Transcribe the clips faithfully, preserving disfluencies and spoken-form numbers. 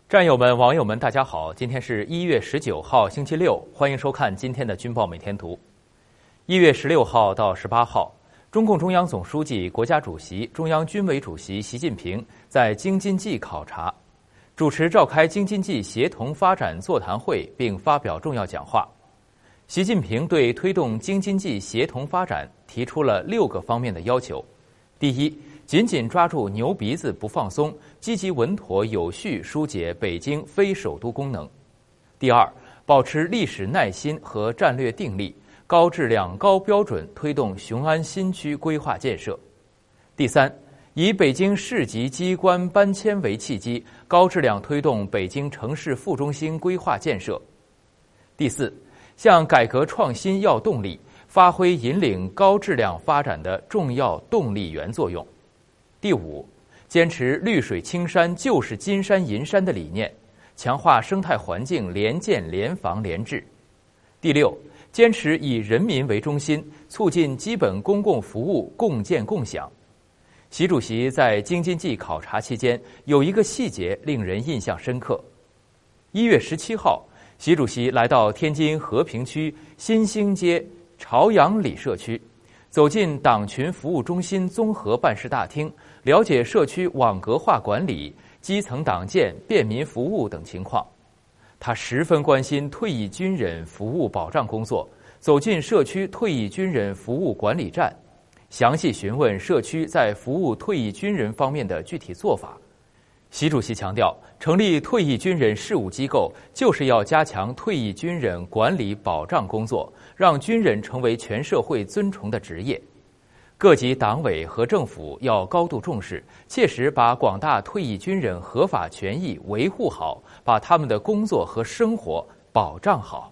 战友们、网友们，大家好！今天是一月十九号，星期六，欢迎收看今天的《军报每天图》。一月十六号到十八号，中共中央总书记、国家主席、中央军委主席习近平在京津冀考察，主持召开京津冀协同发展座谈会，并发表重要讲话。习近平对推动京津冀协同发展提出了六个方面的要求：第一，紧紧抓住牛鼻子不放松，积极稳妥有序疏解北京非首都功能。第二，保持历史耐心和战略定力，高质量高标准推动雄安新区规划建设。第三，以北京市级机关搬迁为契机，高质量推动北京城市副中心规划建设。第四，向改革创新要动力，发挥引领高质量发展的重要动力源作用。第五，坚持绿水青山就是金山银山的理念，强化生态环境联建联防联治。第六，坚持以人民为中心，促进基本公共服务共建共享。习主席在京津冀考察期间，有一个细节令人印象深刻。一月十七号，习主席来到天津和平区新兴街朝阳里社区，走进党群服务中心综合办事大厅，了解社区网格化管理、基层党建、便民服务等情况。他十分关心退役军人服务保障工作，走进社区退役军人服务管理站，详细询问社区在服务退役军人方面的具体做法。习主席强调，成立退役军人事务机构，就是要加强退役军人管理保障工作，让军人成为全社会尊崇的职业。各级党委和政府要高度重视，切实把广大退役军人合法权益维护好，把他们的工作和生活保障好。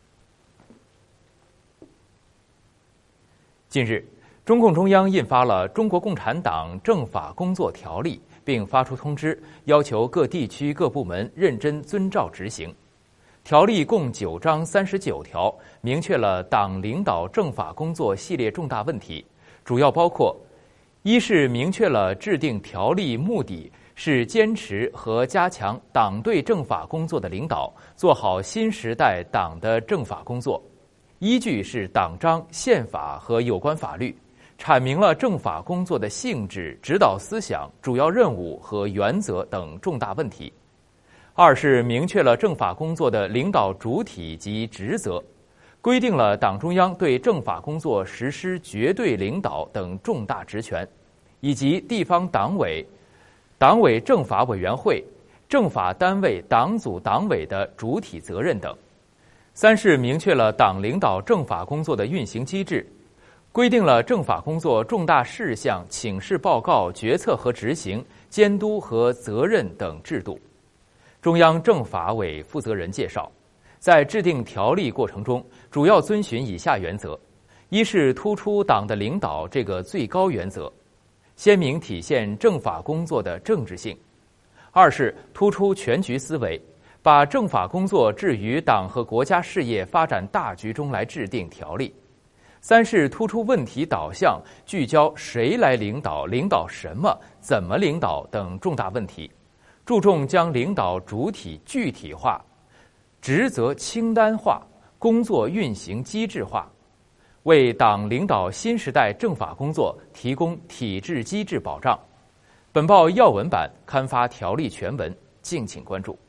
近日，中共中央印发了《中国共产党政法工作条例》，并发出通知，要求各地区各部门认真遵照执行。条例共九章三十九条，明确了党领导政法工作系列重大问题，主要包括：一是明确了制定条例目的是坚持和加强党对政法工作的领导，做好新时代党的政法工作；依据是党章、宪法和有关法律，阐明了政法工作的性质、指导思想、主要任务和原则等重大问题；二是明确了政法工作的领导主体及职责，规定了党中央对政法工作实施绝对领导等重大职权，以及地方党委、党委政法委员会、政法单位党组党委的主体责任等；三是明确了党领导政法工作的运行机制，规定了政法工作重大事项请示报告、决策和执行、监督和责任等制度。中央政法委负责人介绍，在制定条例过程中，主要遵循以下原则：一是突出党的领导这个最高原则，鲜明体现政法工作的政治性；二是突出全局思维，把政法工作置于党和国家事业发展大局中来制定条例；三是突出问题导向，聚焦谁来领导、领导什么、怎么领导等重大问题，注重将领导主体具体化、职责清单化、工作运行机制化，为党领导新时代政法工作提供体制机制保障。本报要闻版刊发条例全文，敬请关注。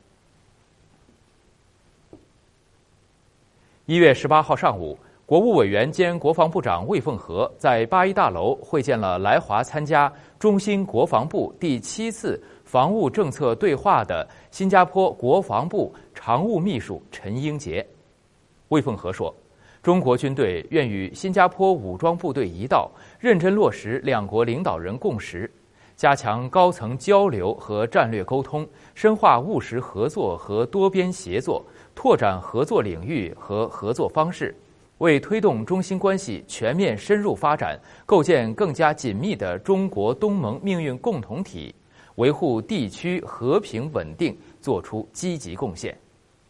一月十八号上午，国务委员兼国防部长魏凤和在八一大楼会见了来华参加中新国防部第七次防务政策对话的新加坡国防部常务秘书陈英杰。魏凤和说，中国军队愿与新加坡武装部队一道，认真落实两国领导人共识，加强高层交流和战略沟通，深化务实合作和多边协作，拓展合作领域和合作方式，为推动中新关系全面深入发展，构建更加紧密的中国东盟命运共同体，维护地区和平稳定作出积极贡献。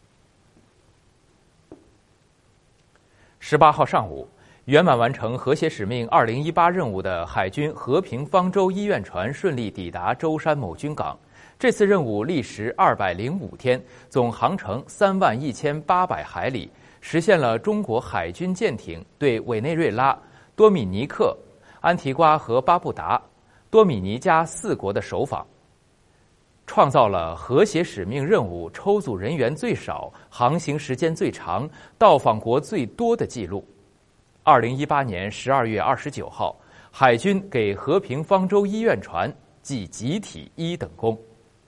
十八号上午，圆满完成和谐使命二零一八任务的海军和平方舟医院船顺利抵达舟山某军港， 这次任务历时二百零五天，总航程三万一千八百海里，实现了中国海军舰艇对委内瑞拉、多米尼克、安提瓜和巴布达、多米尼加四国的首访，创造了和谐使命任务抽组人员最少、航行时间最长、到访国最多的记录。二零一八年十二月二十九号，海军给和平方舟医院船记集体一等功。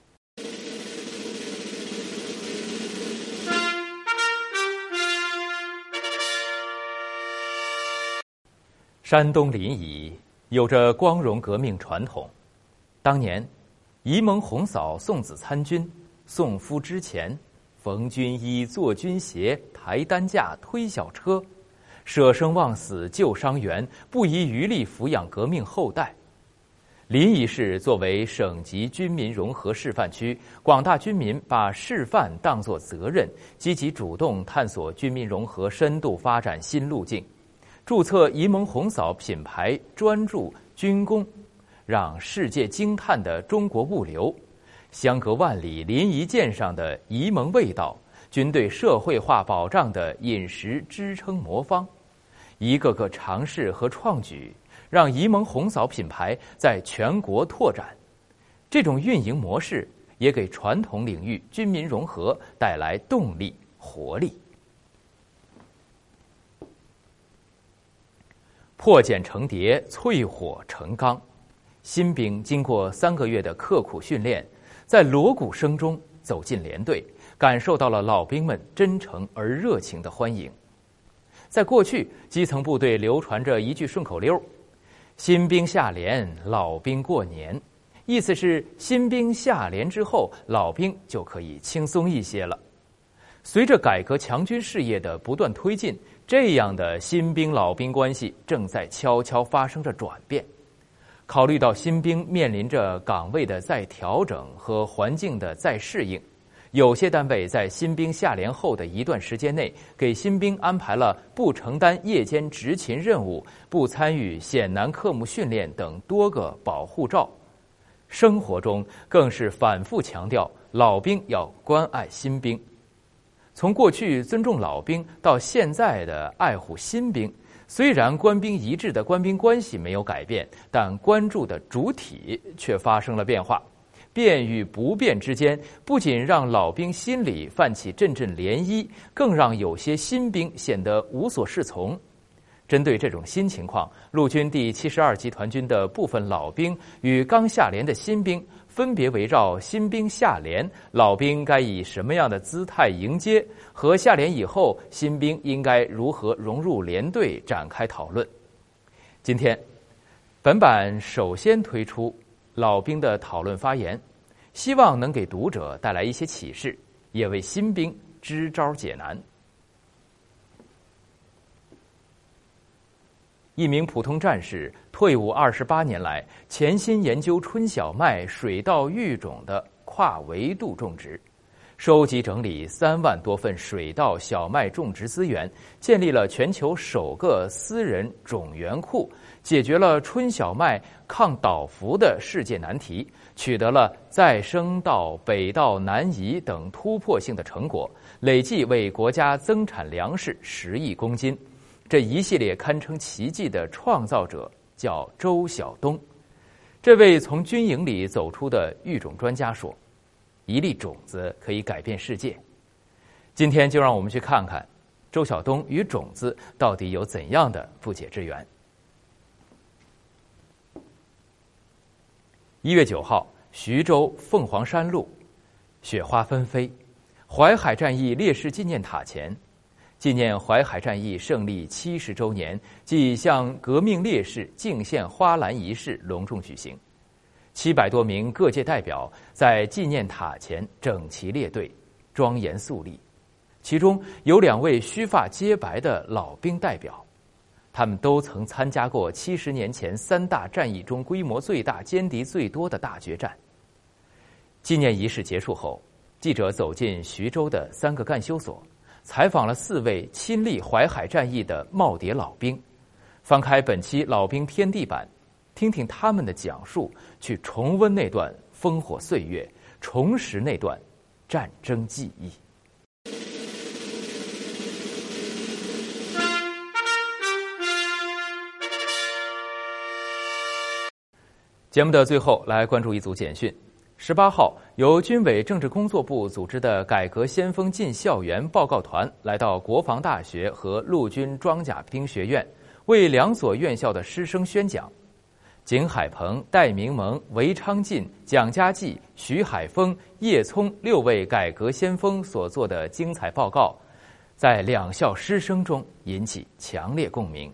山东临沂有着光荣革命传统，当年沂蒙红嫂送子参军，送夫之前，缝军衣，做军鞋，抬担架，推小车，舍生忘死救伤员，不遗余力抚养革命后代。临沂市作为省级军民融合示范区，广大军民把示范当作责任，积极主动探索军民融合深度发展新路径，注册沂蒙红嫂品牌，专注军工，让世界惊叹的中国物流，相隔万里临沂舰上的沂蒙味道，军队社会化保障的饮食支撑魔方，一个个尝试和创举，让沂蒙红嫂品牌在全国拓展。这种运营模式也给传统领域军民融合带来动力活力。破茧成蝶，淬火成钢。新兵经过三个月的刻苦训练，在锣鼓声中走进连队，感受到了老兵们真诚而热情的欢迎。在过去，基层部队流传着一句顺口溜：新兵下连，老兵过年，意思是新兵下连之后，老兵就可以轻松一些了。随着改革强军事业的不断推进，这样的新兵老兵关系正在悄悄发生着转变。考虑到新兵面临着岗位的再调整和环境的再适应，有些单位在新兵下连后的一段时间内，给新兵安排了不承担夜间执勤任务、不参与险难科目训练等多个保护罩。生活中更是反复强调老兵要关爱新兵。从过去尊重老兵到现在的爱护新兵，虽然官兵一致的官兵关系没有改变，但关注的主体却发生了变化。变与不变之间，不仅让老兵心里泛起阵阵涟漪，更让有些新兵显得无所适从。针对这种新情况，陆军第七十二集团军的部分老兵与刚下连的新兵分别围绕新兵下连，老兵该以什么样的姿态迎接，和下连以后新兵应该如何融入连队展开讨论。今天，本版首先推出老兵的讨论发言，希望能给读者带来一些启示，也为新兵支招解难。一名普通战士退伍二十八年来，潜心研究春小麦水稻育种的跨维度种植，收集整理三万多份水稻小麦种植资源，建立了全球首个私人种源库，解决了春小麦抗倒伏的世界难题，取得了再生稻、北稻南移等突破性的成果，累计为国家增产粮食十亿公斤。这一系列堪称奇迹的创造者叫周晓东。这位从军营里走出的育种专家说，一粒种子可以改变世界。今天就让我们去看看周晓东与种子到底有怎样的不解之缘。一月九号，徐州凤凰山路，雪花纷飞，淮海战役烈士纪念塔前，纪念淮海战役胜利七十周年即向革命烈士敬献花篮仪式隆重举行。七百多名各界代表在纪念塔前整齐列队，庄严肃立。其中有两位须发皆白的老兵代表，他们都曾参加过七十年前三大战役中规模最大、歼敌最多的大决战。纪念仪式结束后，记者走进徐州的三个干休所，采访了四位亲历淮海战役的耄耋老兵，翻开本期老兵天地版，听听他们的讲述，去重温那段烽火岁月， 重拾那段战争记忆。节目的最后，来关注一组简讯。十八号，由军委政治工作部组织的改革先锋进校园报告团来到国防大学和陆军装甲兵学院，为两所院校的师生宣讲。景海鹏、戴明蒙、韦昌进、蒋家骥、徐海峰、叶聪六位改革先锋所做的精彩报告，在两校师生中引起强烈共鸣。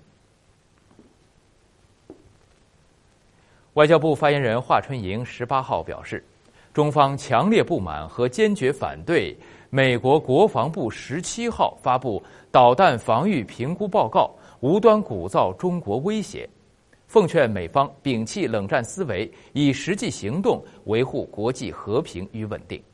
外交部发言人华春莹十八号表示，中方强烈不满和坚决反对美国国防部十七号发布导弹防御评估报告，无端鼓噪中国威胁，奉劝美方摒弃冷战思维，以实际行动维护国际和平与稳定。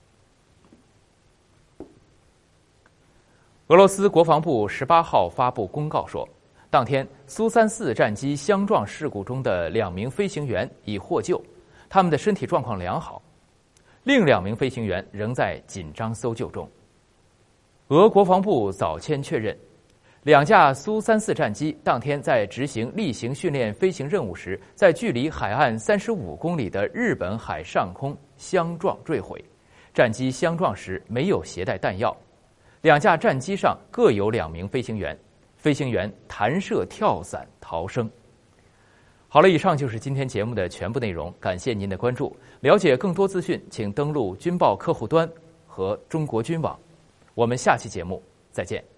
俄罗斯国防部十八号发布公告说，当天苏三四战机相撞事故中的两名飞行员已获救，他们的身体状况良好，另两名飞行员仍在紧张搜救中。俄国防部早前确认，两架苏三四战机当天在执行例行训练飞行任务时，在距离海岸三十五公里的日本海上空相撞坠毁。战机相撞时没有携带弹药，两架战机上各有两名飞行员，飞行员弹射跳伞逃生。好了，以上就是今天节目的全部内容，感谢您的关注。了解更多资讯，请登录军报客户端和中国军网。我们下期节目再见。